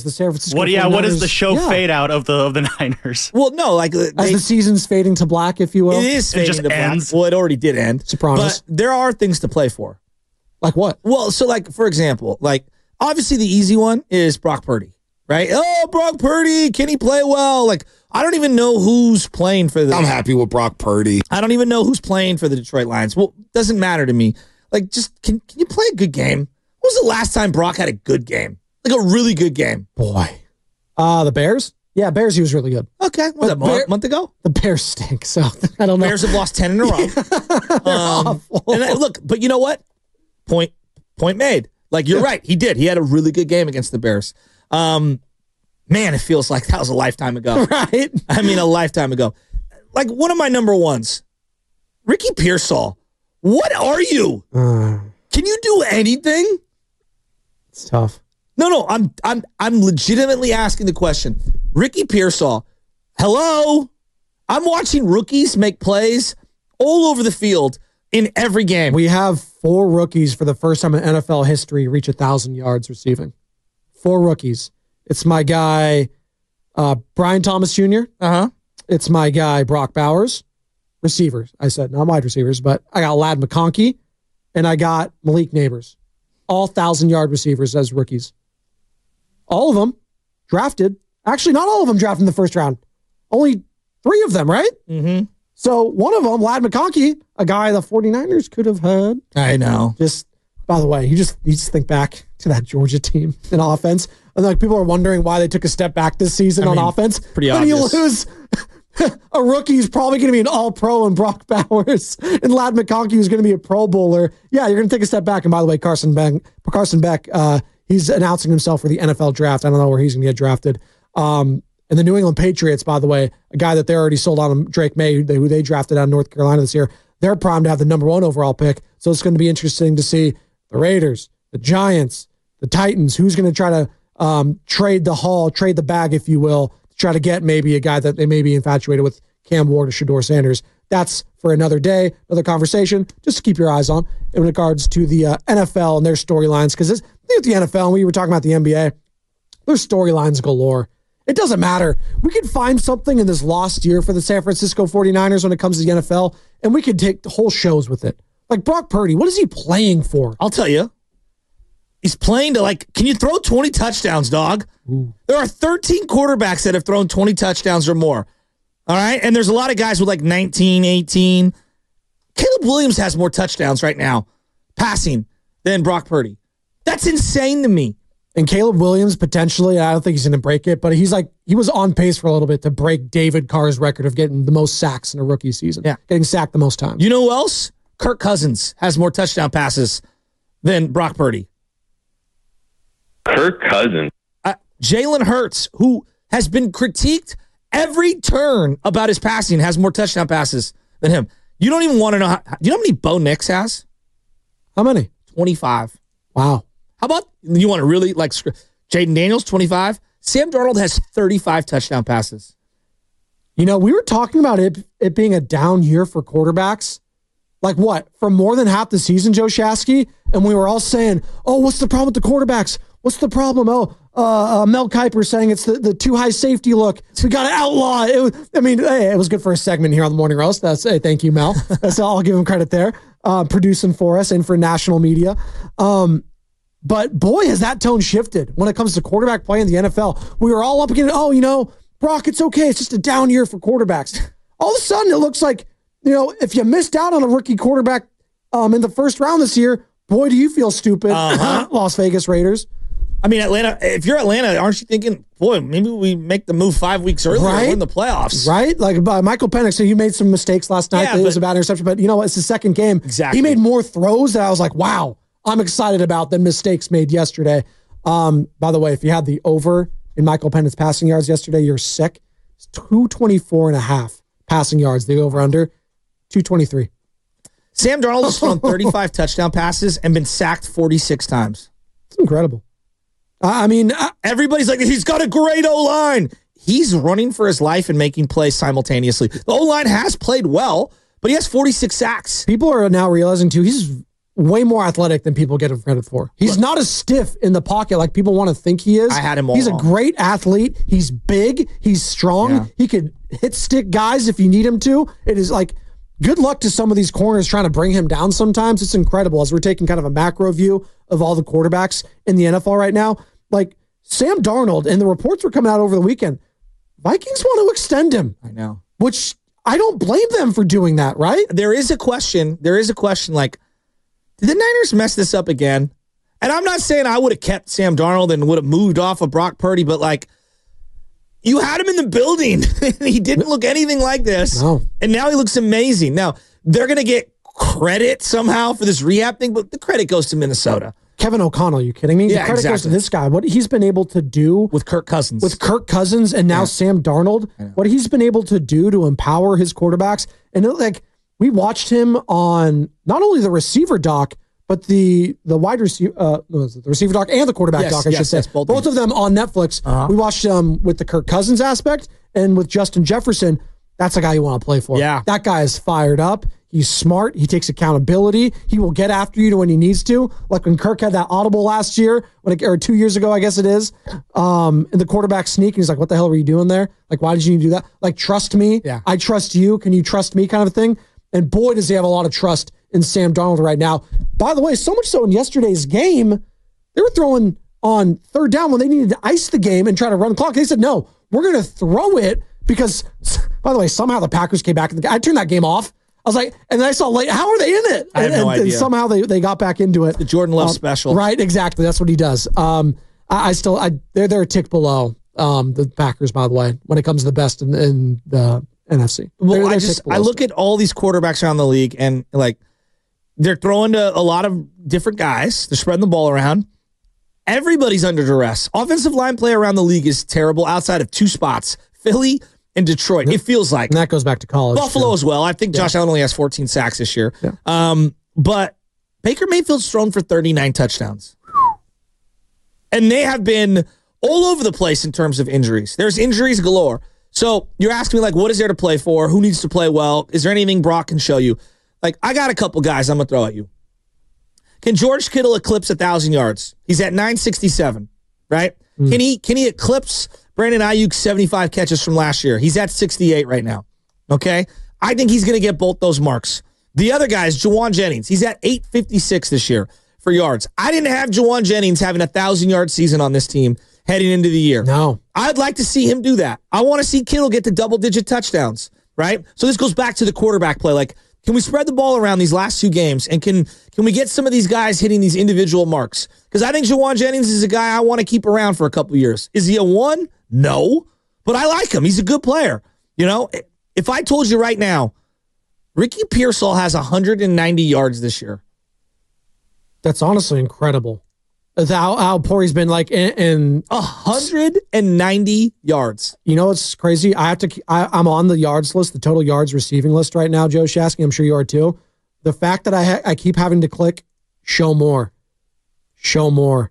the San Francisco What 49ers. is the show fade out of the Niners? Well, no, like As the season's fading to black, if you will. it is fading just to black. ends. Well, it already did end. Sopranos. But there are things to play for. Like what? Well, so like, for example, like obviously the easy one is Brock Purdy, right? Oh, Brock Purdy, can he play well? Like, I don't even know who's playing for I'm happy with Brock Purdy. I don't even know who's playing for the Detroit Lions. Well, doesn't matter to me. Like, just can you play a good game? When was the last time Brock had a good game? Like a really good game? Boy. The Bears? Yeah, Bears, he was really good. Okay. Was that a month ago? The Bears stink, so I don't know. Bears have lost 10 in a row. awful. And look, but you know what? Point made. Like, you're right. He did. He had a really good game against the Bears. Man, it feels like that was a lifetime ago. Right? I mean, a lifetime ago. Like, one of my number ones, Ricky Pearsall. What are you? Can you do anything? It's tough. No, I'm legitimately asking the question. Ricky Pearsall, hello? I'm watching rookies make plays all over the field in every game. We have 4 rookies for the first time in NFL history reach 1,000 yards receiving. 4 rookies. It's my guy, Brian Thomas Jr. It's my guy, Brock Bowers. Receivers, I said, not wide receivers, but I got Ladd McConkey and I got Malik Neighbors. All 1,000-yard receivers as rookies. All of them drafted. Actually, not all of them drafted in the first round. Only 3 of them, right? Mm-hmm. So one of them, Ladd McConkey, a guy the 49ers could have had. I know. Just, by the way, you just think back to that Georgia team in offense. And like people are wondering why they took a step back this season on offense. Pretty then obvious. you lose a rookie who's probably going to be an all-pro in Brock Bowers and Ladd McConkey who's going to be a Pro Bowler. Yeah, you're going to take a step back. And by the way, Carson Beck, he's announcing himself for the NFL draft. I don't know where he's going to get drafted. And the New England Patriots, by the way, a guy that they already sold on, Drake May, who they drafted out of North Carolina this year, they're primed to have the number 1 overall pick. So it's going to be interesting to see the Raiders, the Giants, the Titans, who's going to try to trade the bag, if you will, to try to get maybe a guy that they may be infatuated with, Cam Ward or Shedeur Sanders. That's for another day, another conversation, just to keep your eyes on in regards to the NFL and their storylines. Because with the NFL, and we were talking about the NBA, there's storylines galore. It doesn't matter. We could find something in this lost year for the San Francisco 49ers when it comes to the NFL, and we could take the whole shows with it. Like Brock Purdy, what is he playing for? I'll tell you. He's playing to can you throw 20 touchdowns, dog? Ooh. There are 13 quarterbacks that have thrown 20 touchdowns or more. All right? And there's a lot of guys with 19, 18. Caleb Williams has more touchdowns right now passing than Brock Purdy. That's insane to me. And Caleb Williams, potentially, I don't think he's going to break it, but he was on pace for a little bit to break David Carr's record of getting the most sacks in a rookie season. Yeah. Getting sacked the most times. You know who else? Kirk Cousins has more touchdown passes than Brock Purdy. Kirk Cousins. Jalen Hurts, who has been critiqued every turn about his passing, has more touchdown passes than him. You don't even want to know. Do you know how many Bo Nix has? How many? 25. Wow. How about, you want to really Jaden Daniels, 25? Sam Darnold has 35 touchdown passes. You know, we were talking about it being a down year for quarterbacks. Like what? For more than half the season, Joe Shasky? And we were all saying, oh, what's the problem with the quarterbacks? What's the problem? Mel Kiper saying it's the too high safety look. So we got to outlaw it. It was good for a segment here on the Morning Roast. Thank you, Mel. That's all. I'll give him credit there. Producing for us and for national media. But boy, has that tone shifted when it comes to quarterback play in the NFL. We were all up against, Brock, it's okay. It's just a down year for quarterbacks. All of a sudden, it looks like, if you missed out on a rookie quarterback in the first round this year, boy, do you feel stupid. Las Vegas Raiders. I mean, Atlanta, if you're Atlanta, aren't you thinking, boy, maybe we make the move 5 weeks earlier and win the playoffs? Right? Like Michael Penix, so he made some mistakes last night. It was a bad interception, but you know what? It's the second game. Exactly. He made more throws that I was like, wow, I'm excited about than mistakes made yesterday. By the way, if you had the over in Michael Penix passing yards yesterday, you're sick. It's 224.5 passing yards. The over-under, 223. Sam Darnold has thrown 35 touchdown passes and been sacked 46 times. It's incredible. Everybody's like, he's got a great O-line. He's running for his life and making plays simultaneously. The O-line has played well, but he has 46 sacks. People are now realizing, too, he's way more athletic than people get him credit for. He's not as stiff in the pocket like people want to think he is. I had him all He's wrong. a great athlete. He's big. He's strong. Yeah. He could hit stick guys if you need him to. It is like, good luck to some of these corners trying to bring him down sometimes. It's incredible as we're taking kind of a macro view of all the quarterbacks in the NFL right now. Like Sam Darnold, and the reports were coming out over the weekend, Vikings want to extend him. I know. Which I don't blame them for doing that, right? There is a question. Like, did the Niners mess this up again? And I'm not saying I would have kept Sam Darnold and would have moved off of Brock Purdy, but like, you had him in the building. He didn't look anything like this. No. And now he looks amazing. Now, they're going to get credit somehow for this rehab thing, but the credit goes to Minnesota. Kevin O'Connell, you kidding me? Yeah, the credit goes to exactly. this guy. What he's been able to do With Kirk Cousins. and now Sam Darnold, what he's been able to do to empower his quarterbacks. And like, we watched him on not only the receiver doc, but the wide receiver, the receiver doc and the quarterback Yes, doc, I should say. yes, both of them on Netflix. We watched them with the Kirk Cousins aspect and with Justin Jefferson. That's a guy you want to play for. Yeah. That guy is fired up. He's smart. He takes accountability. He will get after you when he needs to. Like when Kirk had that audible last year, or 2 years ago, I guess it is, in the quarterback sneak. And he's like, what the hell were you doing there? Like, why did you do that? Like, trust me. Yeah. I trust you. Can you trust me kind of a thing? And boy, does he have a lot of trust in Sam Darnold right now. By the way, so much so in yesterday's game, they were throwing on third down when they needed to ice the game and try to run the clock. They said, no, we're going to throw it because, by the way, somehow the Packers came back. I turned that game off. I was like, and then I saw, like, how are they in it? I have no idea. And somehow they got back into it. The Jordan Love special. Right, exactly. That's what he does. They're a tick below the Packers, by the way, when it comes to the best in the NFC. Well, They're tick below. I look at all these quarterbacks around the league and like they're throwing to a lot of different guys. They're spreading the ball around. Everybody's under duress. Offensive line play around the league is terrible outside of two spots, Philly and Detroit. It feels like. And that goes back to college. Buffalo too. as well. I think Josh Allen only has 14 sacks this year. Yeah. But Baker Mayfield's thrown for 39 touchdowns. And they have been all over the place in terms of injuries. There's injuries galore. So you're asking me, like, what is there to play for? Who needs to play well? Is there anything Brock can show you? Like, I got a couple guys I'm going to throw at you. Can George Kittle eclipse 1,000 yards? He's at 967, right? Can he eclipse Brandon Ayuk's 75 catches from last year? He's at 68 right now, okay? I think he's going to get both those marks. The other guy is Juwan Jennings. He's at 856 this year for yards. I didn't have Juwan Jennings having a 1,000-yard season on this team heading into the year. No. I'd like to see him do that. I want to see Kittle get to double-digit touchdowns, right? So this goes back to the quarterback play. Like, can we spread the ball around these last two games, and can we get some of these guys hitting these individual marks? Because I think Juwan Jennings is a guy I want to keep around for a couple years. Is he a one? No. But I like him. He's a good player. You know, if I told you right now, Ricky Pearsall has 190 yards this year. That's honestly incredible. How poor he's been, like, in 190 yards. You know what's crazy? I'm on the yards list, the total yards receiving list right now, Joe Shasky. I'm sure you are too. The fact that I keep having to click show more to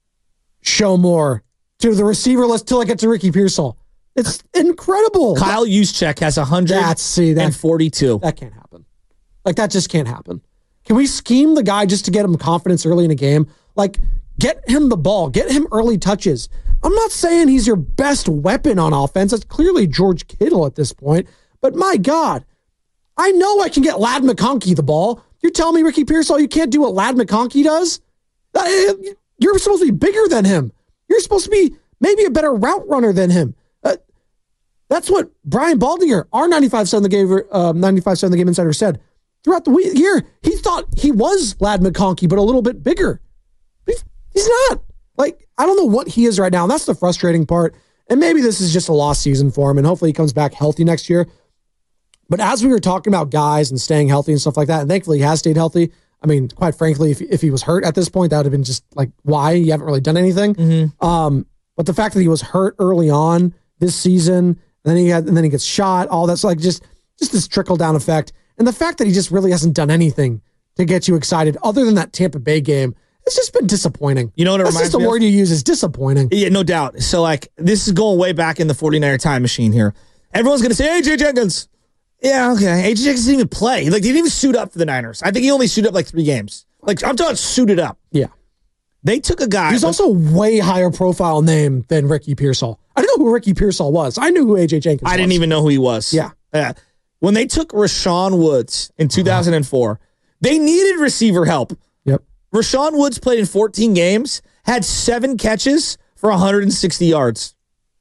the receiver list till I get to Ricky Pearsall. It's incredible. Kyle Juszczyk has 142. That can't happen. Like, that just can't happen. Can we scheme the guy just to get him confidence early in a game? Like, get him the ball. Get him early touches. I'm not saying he's your best weapon on offense. That's clearly George Kittle at this point. But my God, I know I can get Ladd McConkey the ball. You're telling me, Ricky Pearsall, you can't do what Ladd McConkey does? You're supposed to be bigger than him. You're supposed to be maybe a better route runner than him. That's what Brian Baldinger, our 95 the Game Insider, said. Throughout the year, he thought he was Ladd McConkey, but a little bit bigger. He's not. Like, I don't know what he is right now. And that's the frustrating part. And maybe this is just a lost season for him, and hopefully he comes back healthy next year. But as we were talking about guys and staying healthy and stuff like that, and thankfully he has stayed healthy. I mean, quite frankly, if he was hurt at this point, that would have been just like, why? You haven't really done anything. Mm-hmm. But the fact that he was hurt early on this season, and then he gets shot, all that's like just this trickle down effect. And the fact that he just really hasn't done anything to get you excited other than that Tampa Bay game, it's just been disappointing. You know what it That's reminds just me the of? word you use is disappointing. Yeah, no doubt. So, like, this is going way back in the 49er time machine here. Everyone's going to say, AJ Jenkins. Yeah, okay. AJ Jenkins didn't even play. Like, he didn't even suit up for the Niners. I think he only suited up like 3 games. Like, I'm talking suited up. Yeah. They took a guy. He's also a way higher profile name than Ricky Pearsall. I didn't know who Ricky Pearsall was. I knew who AJ Jenkins was. I didn't even know who he was. Yeah. When they took Rashawn Woods in 2004, they needed receiver help. Yep. Rashawn Woods played in 14 games, had 7 catches for 160 yards.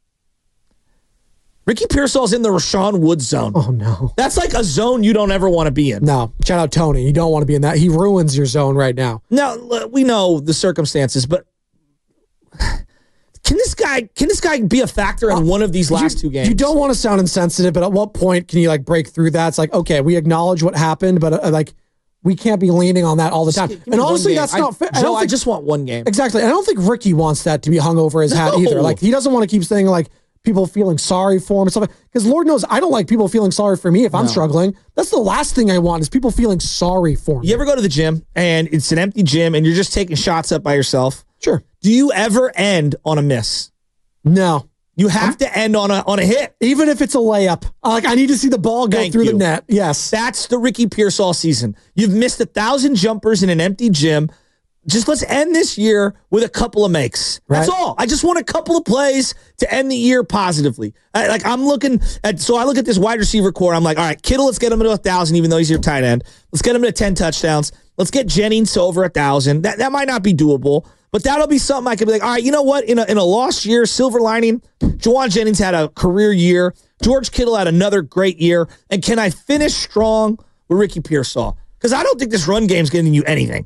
Ricky Pearsall's in the Rashawn Woods zone. Oh, no. That's like a zone you don't ever want to be in. No. Shout out Tony. You don't want to be in that. He ruins your zone right now. Now, we know the circumstances, but can this guy be a factor in one of these last 2 games? You don't want to sound insensitive, but at what point can you like break through that? It's like, okay, we acknowledge what happened, but like we can't be leaning on that all the time. And honestly, that's not fair. Joe, I just want one game. Exactly. And I don't think Ricky wants that to be hung over his hat either. Like he doesn't want to keep saying like people feeling sorry for him and stuff. Because Lord knows I don't like people feeling sorry for me if I'm struggling. That's the last thing I want is people feeling sorry for me. You ever go to the gym and it's an empty gym and you're just taking shots up by yourself? Sure. Do you ever end on a miss? No. You have to end on a hit. Even if it's a layup. Like I need to see the ball go through the net. Yes. That's the Ricky Pearsall season. You've missed 1,000 jumpers in an empty gym. Just let's end this year with a couple of makes. That's all. I just want a couple of plays to end the year positively. I look at this wide receiver core. I'm like, all right, Kittle, let's get him to 1,000, even though he's your tight end. Let's get him to 10 touchdowns. Let's get Jennings to over 1,000. That might not be doable, but that'll be something I could be like, all right, you know what? In a lost year, silver lining, Juwan Jennings had a career year. George Kittle had another great year. And can I finish strong with Ricky Pearsall? Because I don't think this run game's getting you anything.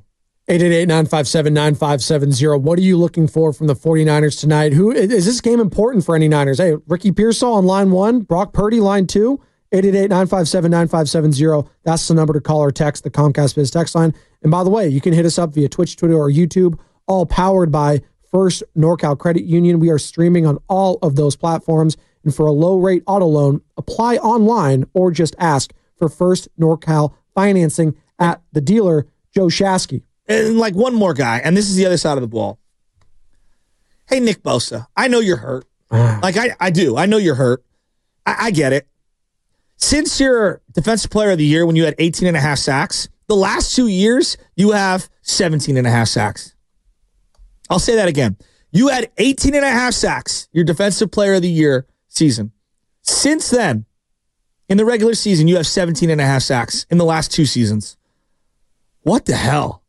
888-957-9570. What are you looking for from the 49ers tonight? Who is this game important for any Niners? Hey, Ricky Pearsall on line 1, Brock Purdy line 2, 888-957-9570. That's the number to call or text the Comcast Biz text line. And by the way, you can hit us up via Twitch, Twitter, or YouTube, all powered by First NorCal Credit Union. We are streaming on all of those platforms. And for a low-rate auto loan, apply online or just ask for First NorCal financing at the dealer, Joe Shasky. And like one more guy, and this is the other side of the ball. Hey, Nick Bosa, I know you're hurt. Like I do. I know you're hurt. I get it. Since you're Defensive Player of the Year when you had 18 and a half sacks, the last 2 years, you have 17 and a half sacks. I'll say that again. You had 18 and a half sacks, your Defensive Player of the Year season. Since then, in the regular season, you have 17 and a half sacks in the last 2 seasons. What the hell?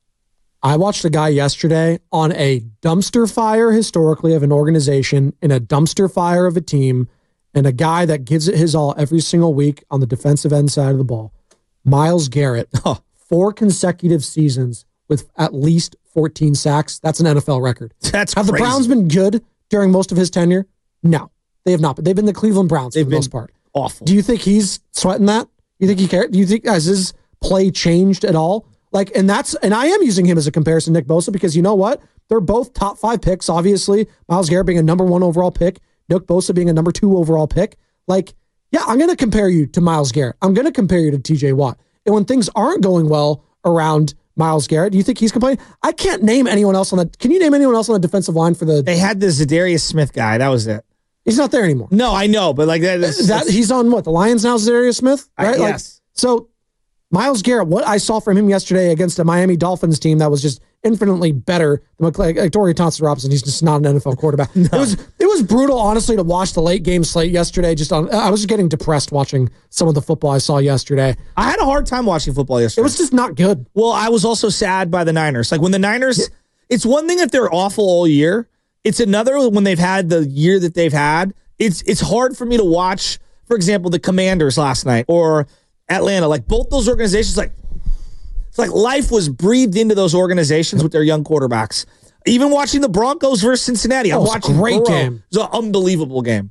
I watched a guy yesterday on a dumpster fire historically of an organization, in a dumpster fire of a team, and a guy that gives it his all every single week on the defensive end side of the ball. Myles Garrett, 4 consecutive seasons with at least 14 sacks. That's an NFL record. That's Have crazy. the Browns been good during most of his tenure? No, they have not. But they've been the Cleveland Browns for the most part. Awful. Do you think he's sweating that? You think he cares? Do you think has his play changed at all? And I am using him as a comparison, Nick Bosa, because you know what? They're both top 5 picks, obviously. Myles Garrett being a number 1 overall pick, Nick Bosa being a number 2 overall pick. Yeah, I'm going to compare you to Myles Garrett. I'm going to compare you to TJ Watt. And when things aren't going well around Myles Garrett, do you think he's complaining? I can't name anyone else on that. Can you name anyone else on the defensive line for the... They had the Zadarius Smith guy. That was it. He's not there anymore. No, I know, but like that he's on what? The Lions now, Zadarius Smith? Right? Yes. So Myles Garrett, what I saw from him yesterday against a Miami Dolphins team that was just infinitely better than Dorian Thompson-Robinson. He's just not an NFL quarterback. No. It was brutal, honestly, to watch the late game slate yesterday. I was just getting depressed watching some of the football I saw yesterday. I had a hard time watching football yesterday. It was just not good. Well, I was also sad by the Niners. Like when the Niners, it's one thing if they're awful all year. It's another when they've had the year that they've had. It's hard for me to watch, for example, the Commanders last night or Atlanta. Like both those organizations, it's like life was breathed into those organizations with their young quarterbacks. Even watching the Broncos versus Cincinnati. I'm watching great Burrow. game. It was an unbelievable game.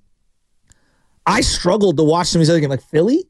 I struggled to watch some of these other games. Like Philly,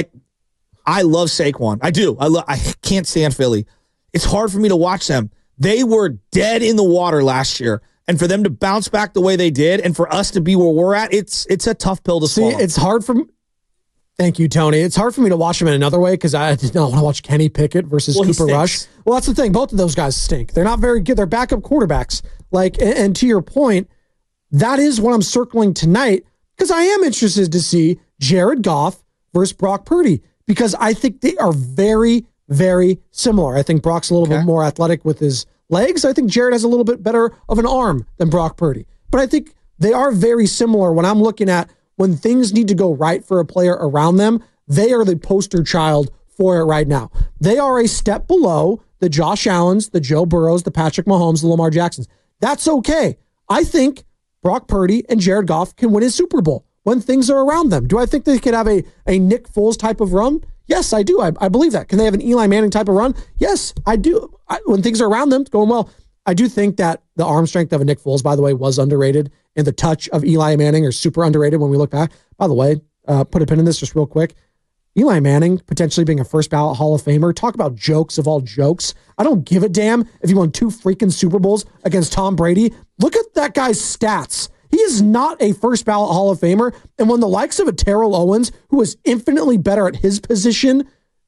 I love Saquon. I do. I can't stand Philly. It's hard for me to watch them. They were dead in the water last year. And for them to bounce back the way they did and for us to be where we're at, it's a tough pill to swallow. It's hard for me. Thank you, Tony. It's hard for me to watch them in another way because I did not want to watch Kenny Pickett versus Cooper Rush. Well, that's the thing. Both of those guys stink. They're not very good. They're backup quarterbacks. And to your point, that is what I'm circling tonight because I am interested to see Jared Goff versus Brock Purdy because I think they are very, very similar. I think Brock's a little bit more athletic with his legs. I think Jared has a little bit better of an arm than Brock Purdy. But I think they are very similar when I'm looking at when things need to go right for a player around them. They are the poster child for it right now. They are a step below the Josh Allens, the Joe Burrows, the Patrick Mahomes, the Lamar Jacksons. That's okay. I think Brock Purdy and Jared Goff can win a Super Bowl when things are around them. Do I think they could have a Nick Foles type of run? Yes, I do. I believe that. Can they have an Eli Manning type of run? Yes, I do. When things are around them, going well. I do think that the arm strength of a Nick Foles, by the way, was underrated, and the touch of Eli Manning are super underrated when we look back. By the way, put a pin in this just real quick. Eli Manning potentially being a first ballot Hall of Famer. Talk about jokes of all jokes. I don't give a damn if he won 2 freaking Super Bowls against Tom Brady. Look at that guy's stats. He is not a first ballot Hall of Famer. And when the likes of a Terrell Owens, who is infinitely better at his position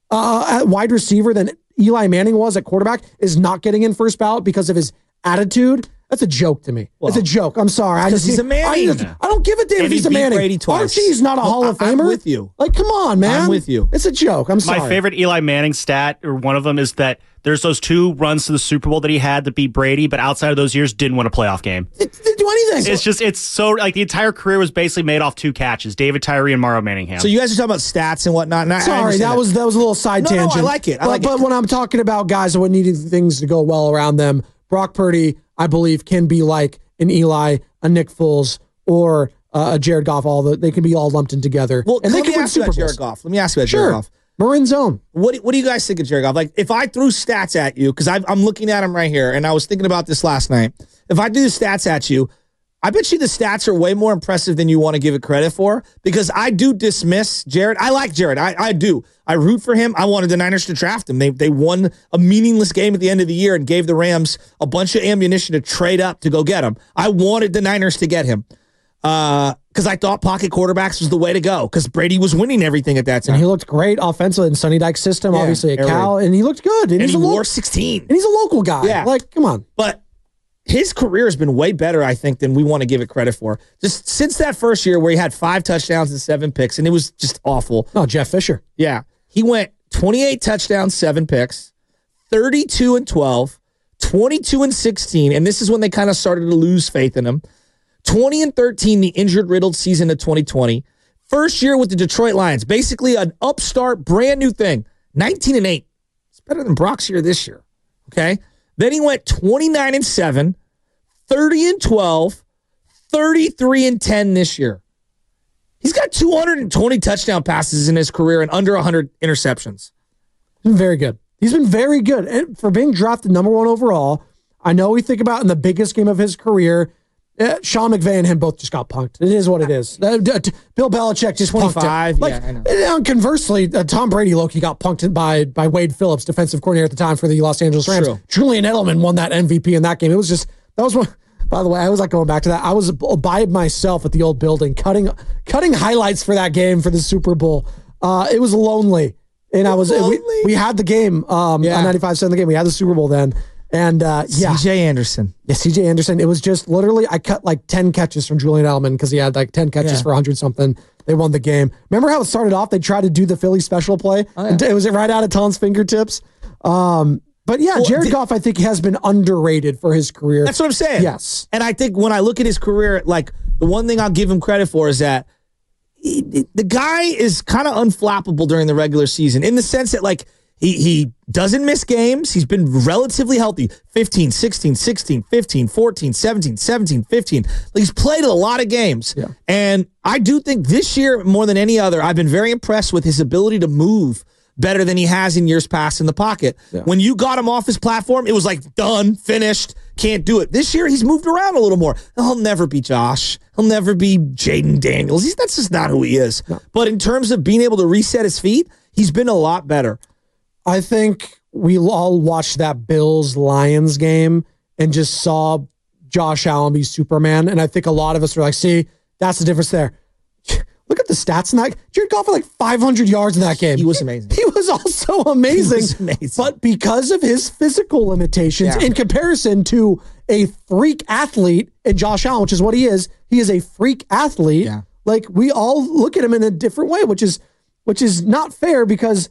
at wide receiver than Eli Manning was at quarterback, is not getting in first ballot because of his attitude, that's a joke to me. Well, it's a joke. I'm sorry. He's a Manning. I don't give a damn if he's a Manning. Brady twice. Archie's not a Hall of Famer. I'm with you. Like, come on, man. I'm with you. It's a joke. I'm sorry. My favorite Eli Manning stat, or one of them, is that there's those 2 runs to the Super Bowl that he had to beat Brady, but outside of those years, didn't win a playoff game. It didn't do anything. It's so, like, the entire career was basically made off 2 catches, David Tyree and Mario Manningham. So you guys are talking about stats and whatnot. And sorry, that was a little side tangent. No, I like it. But when I'm talking about guys that needing things to go well around them, Brock Purdy, I believe, can be like an Eli, a Nick Foles, or a Jared Goff. They can be all lumped in together. Well, and they can win Super Bowls. Jared Goff. Let me ask you about Jared Goff. Marin zone. What do you guys think of Jared Goff? Like, if I threw stats at you, because I'm looking at him right here, and I was thinking about this last night. If I do the stats at you, I bet you the stats are way more impressive than you want to give it credit for, because I do dismiss Jared. I like Jared. I do. I root for him. I wanted the Niners to draft him. They won a meaningless game at the end of the year and gave the Rams a bunch of ammunition to trade up to go get him. I wanted the Niners to get him because I thought pocket quarterbacks was the way to go, because Brady was winning everything at that time. And he looked great offensively in Sonny Dykes' system, obviously at Cal, and he looked good. And he wore 16. And he's a local guy. Yeah. Like, come on. But his career has been way better, I think, than we want to give it credit for. Just since that first year where he had 5 touchdowns and 7 picks, and it was just awful. No, Jeff Fisher. Yeah. He went 28 touchdowns, 7 picks, 32-12, 22-16, and this is when they kind of started to lose faith in him. 20-13, the injured-riddled season of 2020. First year with the Detroit Lions, basically an upstart, brand new thing. 19-8. It's better than Brock's year this year. Okay? Then he went 29-7, 30-12, 33-10 this year. He's got 220 touchdown passes in his career and under 100 interceptions. He's been very good. He's been very good. And for being drafted number 1 overall, I know we think about in the biggest game of his career, Sean McVay and him both just got punked. It is what it is. Bill Belichick just punked him. Like, yeah, I know. And conversely, Tom Brady, Loki, got punked by Wade Phillips, defensive coordinator at the time for the Los Angeles Rams. True. Julian Edelman won that MVP in that game. It was just, that was one. By the way, I was like going back to that. I was by myself at the old building, cutting highlights for that game for the Super Bowl. It was lonely. And we had the game on 95.7 the game. We had the Super Bowl then. And CJ Anderson. Yeah, CJ Anderson. It was just literally, I cut like 10 catches from Julian Edelman because he had like 10 catches for 100 something. They won the game. Remember how it started off? They tried to do the Philly special play. And it was right out of Tom's fingertips. But yeah, Jared Goff, I think, has been underrated for his career. That's what I'm saying. Yes. And I think when I look at his career, like, the one thing I'll give him credit for is that the guy is kind of unflappable during the regular season, in the sense that, like, he doesn't miss games. He's been relatively healthy. 15, 16, 16, 15, 14, 17, 17, 15. Like, he's played a lot of games. Yeah. And I do think this year, more than any other, I've been very impressed with his ability to move better than he has in years past in the pocket. Yeah. When you got him off his platform, it was like, done, finished, can't do it. This year, he's moved around a little more. He'll never be Josh. He'll never be Jaden Daniels. That's just not who he is. No. But in terms of being able to reset his feet, he's been a lot better. I think we all watched that Bills-Lions game and just saw Josh Allen be Superman. And I think a lot of us were like, see, that's the difference there. Look at the stats in that. Jared Goff had like 500 yards in that game. He was amazing. He was also amazing. But because of his physical limitations, in comparison to a freak athlete in Josh Allen, which is what he is a freak athlete. Yeah. Like, we all look at him in a different way, which is not fair, because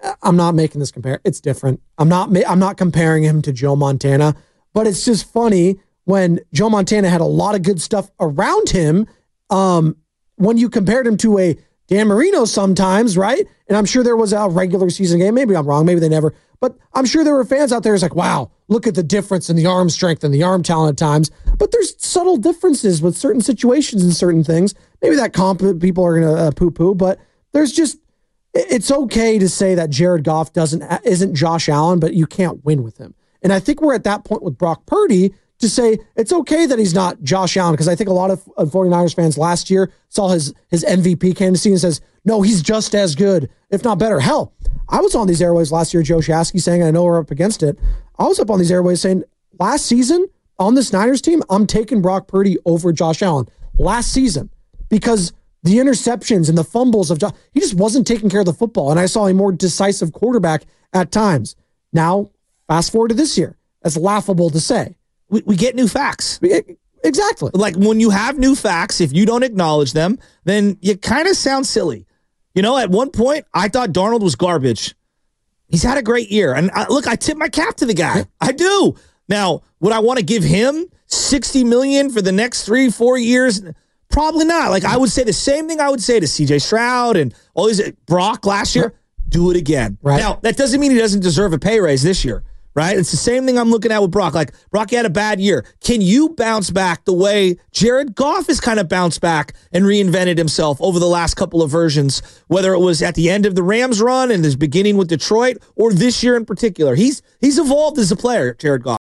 I'm not making this compare. It's different. I'm not comparing him to Joe Montana, but it's just funny when Joe Montana had a lot of good stuff around him. When you compared him to a Dan Marino sometimes, right? And I'm sure there was a regular season game. Maybe I'm wrong. Maybe they never. But I'm sure there were fans out there who's like, wow, look at the difference in the arm strength and the arm talent at times. But there's subtle differences with certain situations and certain things. Maybe that competent people are going to poo-poo, but there's just, it's okay to say that Jared Goff isn't Josh Allen, but you can't win with him. And I think we're at that point with Brock Purdy to say it's okay that he's not Josh Allen, because I think a lot of 49ers fans last year saw his MVP candidacy and says, no, he's just as good, if not better. Hell, I was on these airways last year, Joe Shasky saying, I know we're up against it. I was up on these airways saying, last season on this Niners team, I'm taking Brock Purdy over Josh Allen. Last season, because the interceptions and the fumbles of Josh, he just wasn't taking care of the football, and I saw a more decisive quarterback at times. Now, fast forward to this year. That's laughable to say. We get new facts. Exactly. Like when you have new facts, if you don't acknowledge them, then you kind of sound silly. You know, at one point, I thought Darnold was garbage. He's had a great year. And I tip my cap to the guy. I do. Now, would I want to give him $60 million for the next 3-4 years? Probably not. Like, I would say the same thing I would say to CJ Stroud and all these Brock last year. Do it again. Right. Now, that doesn't mean he doesn't deserve a pay raise this year. Right? It's the same thing I'm looking at with Brock. Like, Brock had a bad year. Can you bounce back the way Jared Goff has kind of bounced back and reinvented himself over the last couple of versions, whether it was at the end of the Rams run and his beginning with Detroit or this year in particular? He's evolved as a player, Jared Goff.